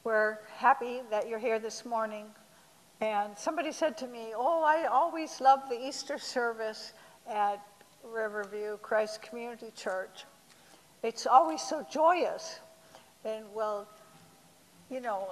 We're happy that you're here this morning. And somebody said to me, oh, I always love the Easter service at Riverview Christ Community Church. It's always so joyous. And well, you know,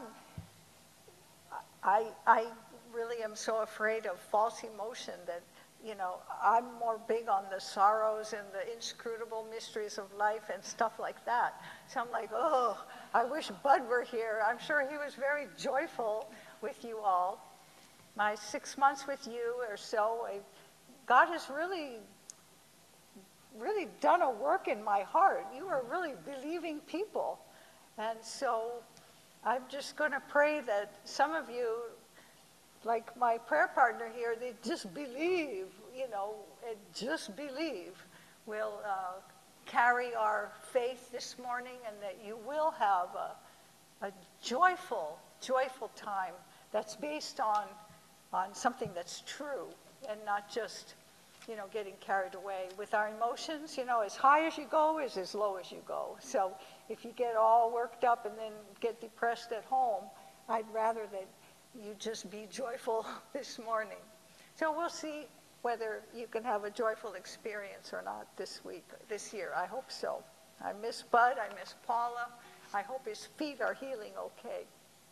I really am so afraid of false emotion that, you know, I'm more big on the sorrows and the inscrutable mysteries of life and stuff like that. So I'm like, oh, I wish Bud were here. I'm sure he was very joyful with you all. My 6 months with you or so, God has really done a work in my heart. You are really believing people. And so I'm just going to pray that some of you, like my prayer partner here, they just believe, you know, and just believe will carry our faith this morning, and that you will have a joyful time that's based on something that's true and not just, you know, getting carried away with our emotions. You know, as high as you go is as low as you go. So if you get all worked up and then get depressed at home, I'd rather that you just be joyful this morning. So we'll see whether you can have a joyful experience or not this year. I hope so. I miss Bud, I miss Paula. I hope his feet are healing okay.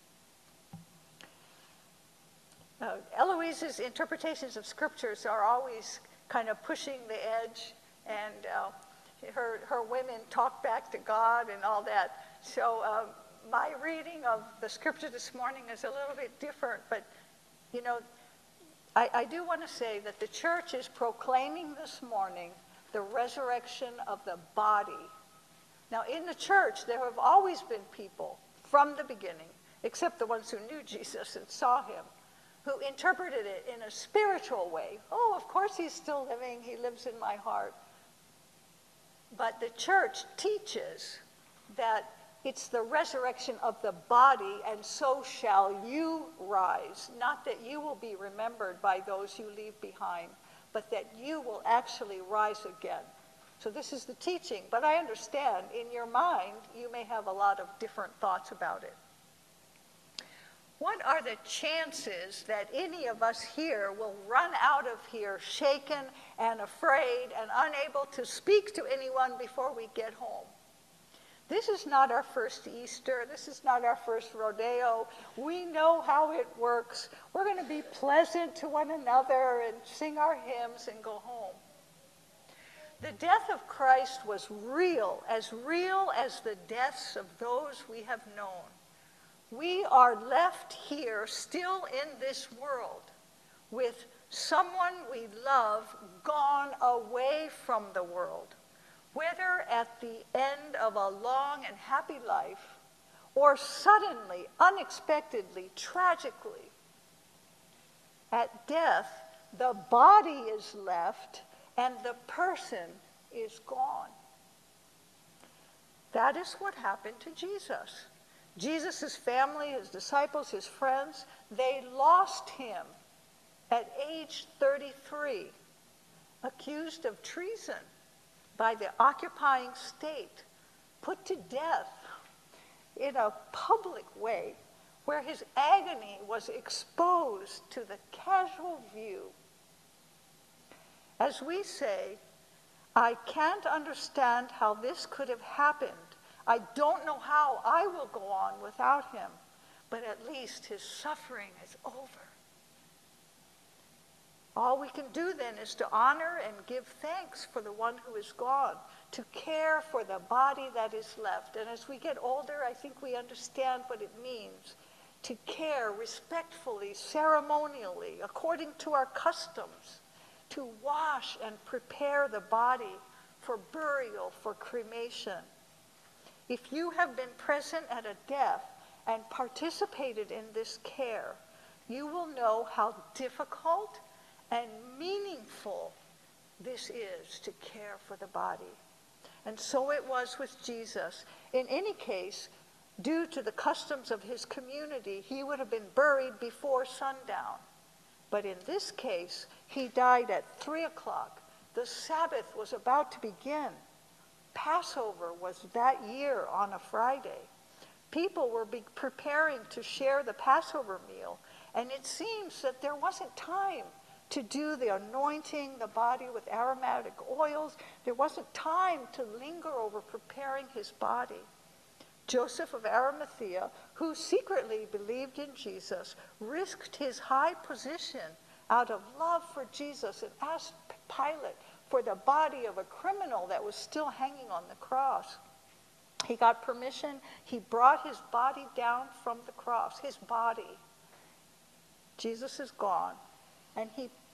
Eloise's interpretations of scriptures are always kind of pushing the edge, and her women talk back to God and all that. So my reading of the scripture this morning is a little bit different, but you know, I do want to say that the church is proclaiming this morning the resurrection of the body. Now in the church, there have always been people from the beginning, except the ones who knew Jesus and saw him, who interpreted it in a spiritual way. Oh, of course he's still living, he lives in my heart. But the church teaches that it's the resurrection of the body, and so shall you rise. Not that you will be remembered by those you leave behind, but that you will actually rise again. So this is the teaching, but I understand in your mind you may have a lot of different thoughts about it. What are the chances that any of us here will run out of here shaken and afraid and unable to speak to anyone before we get home? This is not our first Easter. This is not our first rodeo. We know how it works. We're going to be pleasant to one another and sing our hymns and go home. The death of Christ was real as the deaths of those we have known. We are left here still in this world with someone we love gone away from the world, whether at the end of a long and happy life or suddenly, unexpectedly, tragically. At death, the body is left and the person is gone. That is what happened to Jesus. Jesus' family, his disciples, his friends, they lost him at age 33, accused of treason by the occupying state, put to death in a public way where his agony was exposed to the casual view. As we say, I can't understand how this could have happened. I don't know how I will go on without him, but at least his suffering is over. All we can do then is to honor and give thanks for the one who is gone, to care for the body that is left. And as we get older, I think we understand what it means to care respectfully, ceremonially, according to our customs, to wash and prepare the body for burial, for cremation. If you have been present at a death and participated in this care, you will know how difficult and meaningful this is to care for the body. And so it was with Jesus. In any case, due to the customs of his community, he would have been buried before sundown. But in this case, he died at 3 o'clock. The Sabbath was about to begin. Passover was that year on a Friday. People were preparing to share the Passover meal, and it seems that there wasn't time to do the anointing the body with aromatic oils. There wasn't time to linger over preparing his body. Joseph of Arimathea, who secretly believed in Jesus, risked his high position out of love for Jesus and asked Pilate for the body of a criminal that was still hanging on the cross. He got permission. He brought his body down from the cross, his body. Jesus is gone. And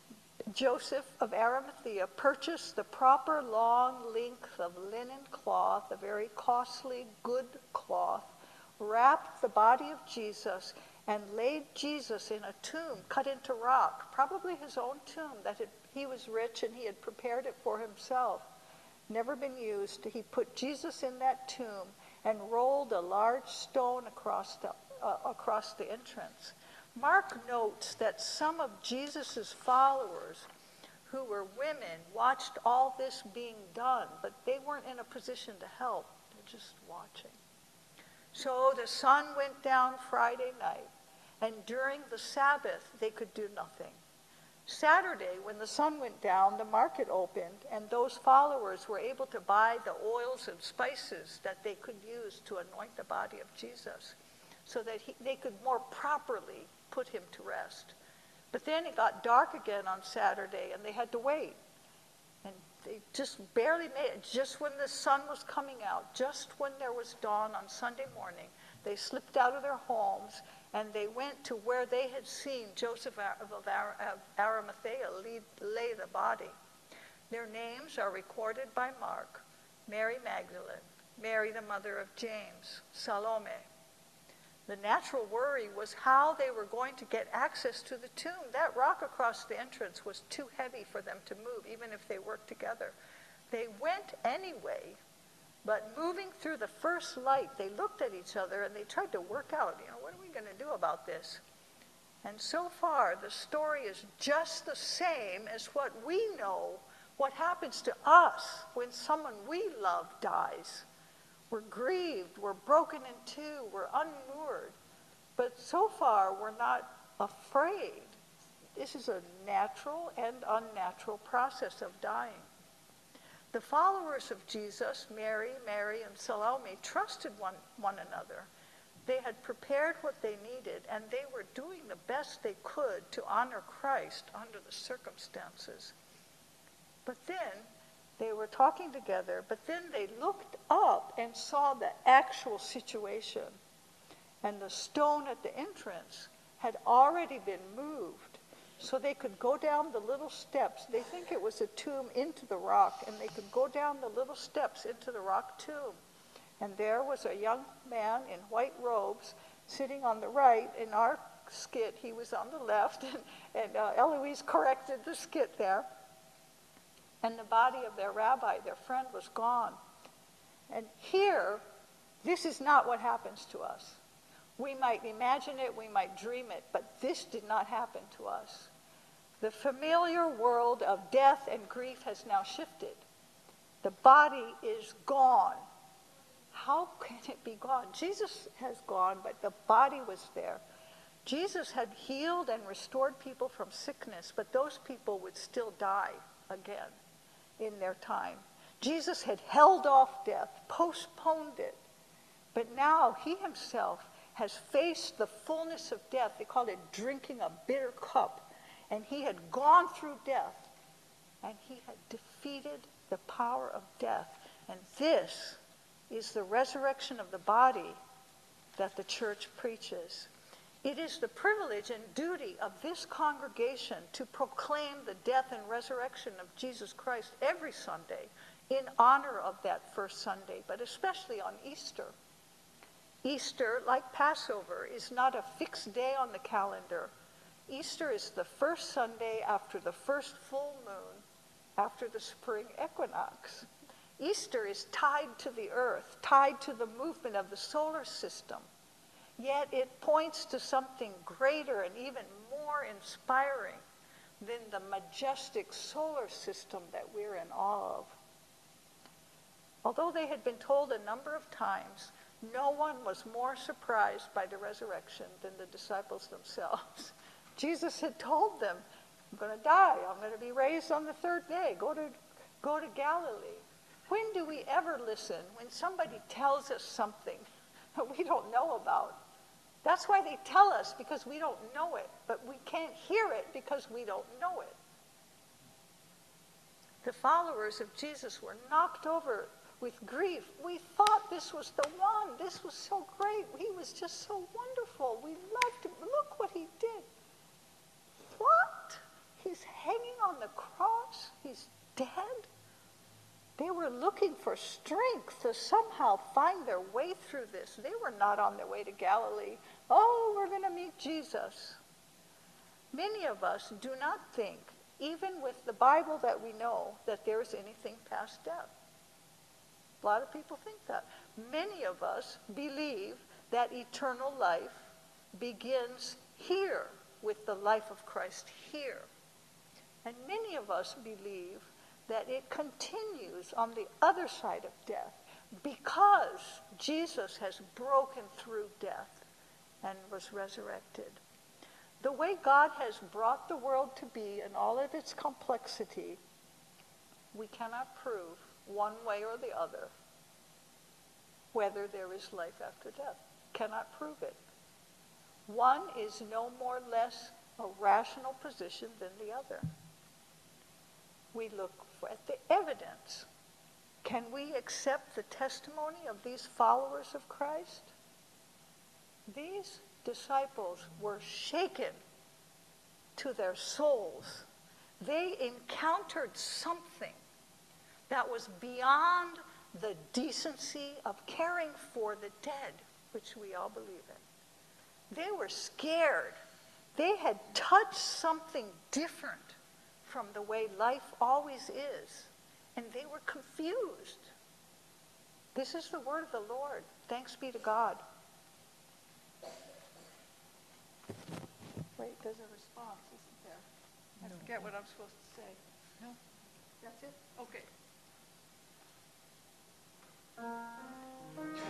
Joseph of Arimathea purchased the proper long length of linen cloth, a very costly, good cloth, wrapped the body of Jesus, and laid Jesus in a tomb cut into rock, probably his own tomb he was rich and he had prepared it for himself. Never been used. He put Jesus in that tomb and rolled a large stone across the entrance. Mark notes that some of Jesus' followers, who were women, watched all this being done, but they weren't in a position to help. They're just watching. So the sun went down Friday night, and during the Sabbath, they could do nothing. Saturday, when the sun went down, the market opened, and those followers were able to buy the oils and spices that they could use to anoint the body of Jesus, so that they could more properly put him to rest. But then it got dark again on Saturday, and they had to wait. And they just barely made it. Just when the sun was coming out, just when there was dawn on Sunday morning, they slipped out of their homes, and they went to where they had seen Joseph of Arimathea lay the body. Their names are recorded by Mark: Mary Magdalene, Mary the mother of James, Salome. The natural worry was how they were going to get access to the tomb. That rock across the entrance was too heavy for them to move, even if they worked together. They went anyway, but moving through the first light, they looked at each other and they tried to work out, what are we going to do about this? And so far, the story is just the same as what we know, what happens to us when someone we love dies. We're grieved, we're broken in two, we're unmoored. But so far, we're not afraid. This is a natural and unnatural process of dying. The followers of Jesus, Mary, and Salome, trusted one another. They had prepared what they needed, and they were doing the best they could to honor Christ under the circumstances. But then, they were talking together, but then they looked up and saw the actual situation. And the stone at the entrance had already been moved, so they could go down the little steps. They think it was a tomb into the rock, and they could go down the little steps into the rock tomb. And there was a young man in white robes sitting on the right. In our skit, he was on the left, and Eloise corrected the skit there. And the body of their rabbi, their friend, was gone. And here, this is not what happens to us. We might imagine it, we might dream it, but this did not happen to us. The familiar world of death and grief has now shifted. The body is gone. How can it be gone? Jesus has gone, but the body was there. Jesus had healed and restored people from sickness, but those people would still die again in their time. Jesus had held off death, postponed it, but now he himself has faced the fullness of death. They called it drinking a bitter cup. And he had gone through death, and he had defeated the power of death. And this is the resurrection of the body that the church preaches. It is the privilege and duty of this congregation to proclaim the death and resurrection of Jesus Christ every Sunday in honor of that first Sunday, but especially on Easter. Easter, like Passover, is not a fixed day on the calendar. Easter is the first Sunday after the first full moon, after the spring equinox. Easter is tied to the earth, tied to the movement of the solar system. Yet it points to something greater and even more inspiring than the majestic solar system that we're in awe of. Although they had been told a number of times No one was more surprised by the resurrection than the disciples themselves. Jesus had told them, I'm going to die. I'm going to be raised on the third day. Go to Galilee. When do we ever listen when somebody tells us something that we don't know about? That's why they tell us, because we don't know it. But we can't hear it because we don't know it. The followers of Jesus were knocked over with grief. We thought this was the one. This was so great. He was just so wonderful. We loved him. Look what he did. What? He's hanging on the cross? He's dead? They were looking for strength to somehow find their way through this. They were not on their way to Galilee. Oh, we're going to meet Jesus. Many of us do not think, even with the Bible that we know, that there is anything past death. A lot of people think that. Many of us believe that eternal life begins here with the life of Christ here. And many of us believe that it continues on the other side of death because Jesus has broken through death and was resurrected. The way God has brought the world to be in all of its complexity, we cannot prove one way or the other whether there is life after death. Cannot prove it. One is no more or less a rational position than the other. We look at the evidence. Can we accept the testimony of these followers of Christ? These disciples were shaken to their souls. They encountered something that was beyond the decency of caring for the dead, which we all believe in. They were scared. They had touched something different from the way life always is, and they were confused. This is the word of the Lord. Thanks be to God. Wait, there's a response, isn't there? I forget what I'm supposed to say. No? That's it? Okay.